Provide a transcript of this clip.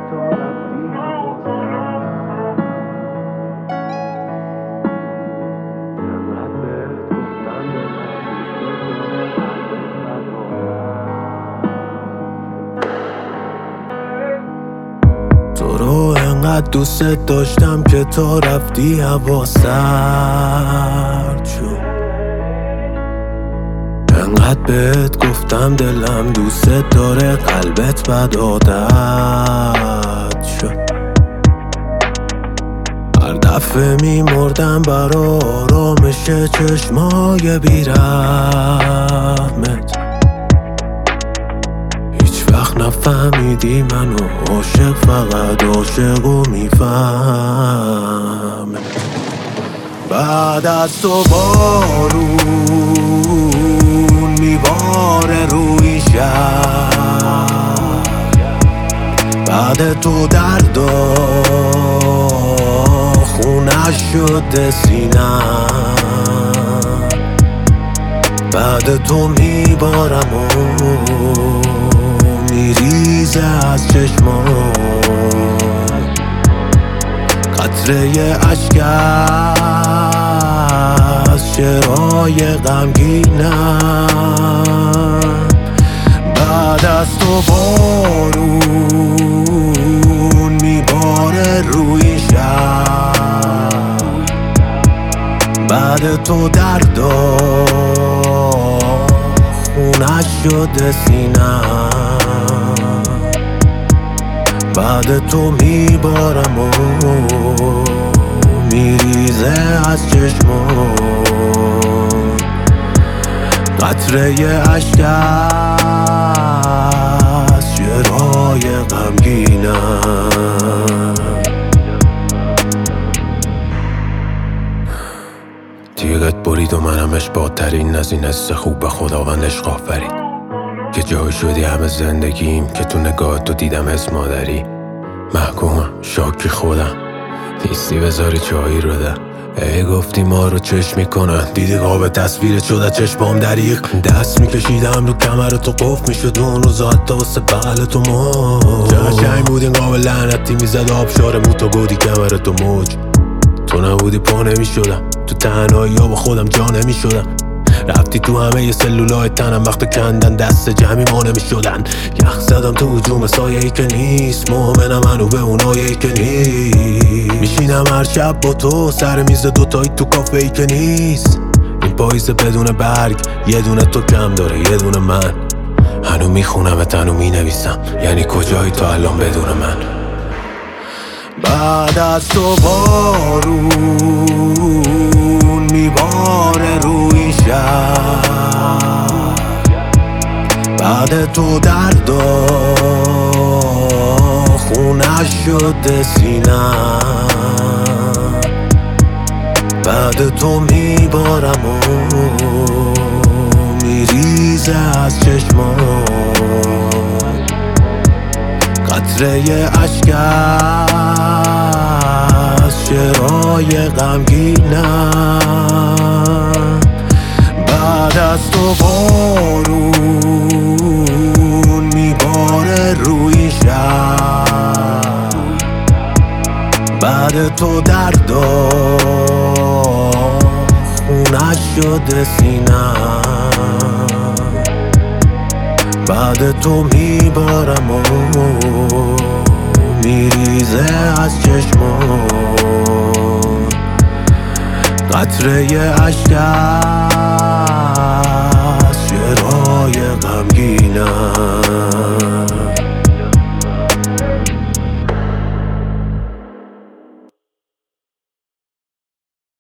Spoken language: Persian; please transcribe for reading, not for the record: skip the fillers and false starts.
تو رو انقدر دوست داشتم که تو رفتی هوا سرد شد. انقدر بهت گفتم دلم دوست داره قلبت بد عادت شد. هر دفعه میمردم برا آرامش چشمای بیرحمت. هیچ وقت نفهمیدی منو عاشق، فقط عاشقو میفهمه. بعد از تو بارون میباره روی شهر، بعد تو دردا خونش شده سینم، بعد تو میبارم و میریزه از چشمام قطره اشک از چرای غمگینم. بعد از تو بارون میباره روی شهر، بعد تو دردا خونش شده سینم، بعد تو میبارم و میریزه از چشمام قطره اشک از چرای غمگینم. تیغت برید و منمش بادترین از این حس خوب به خداوند عشق آفرید که جای شدی همه زندگیم، که تو نگاه تو دیدم اسم مادری. محکومم شاکی خودم نیستی بذاری چایی رو ده. ای گفتی ما رو چشم میکنن، دیدی قاب تصویرت شده چشمام دریق. دست میکشیدم رو کمر تو قف میشد اون روزا حتی واسه بغل تو موج. چشنگ بود این قاب لعنتی میزد آبشار موتو گودی کمر تو موج. تو نبودی پا نمیشدم تو تنهایی ها با خودم جا نمیشدم. رفتی تو همه ی سلولای تنم وقت کندن دست جمعی ما نمیشدن. یخ زدم تو هجوم سایه‌ای که نیست، مؤمنم منو به اونایی که نیست. میشینم هر شب با تو سر میز دوتایی تو کافه‌ای که نیست. این پاییز بدون برگ یه دونه تو کم داره یه دونه من. هنو میخونمت هنو مینویسم، یعنی کجایی تو الان بدون من. بعد از تو بارون میباره روی شهر، بعد تو دردا خونش شده سینم، بعد تو میبارم و میریزه از چشمام قطره اشک از چرای غمگینم. بعد از تو بارون میباره روی شهر، بعد تو دردا خونش شده سینم، بعد تو میبارم و میریزه از چشمام قطره اشک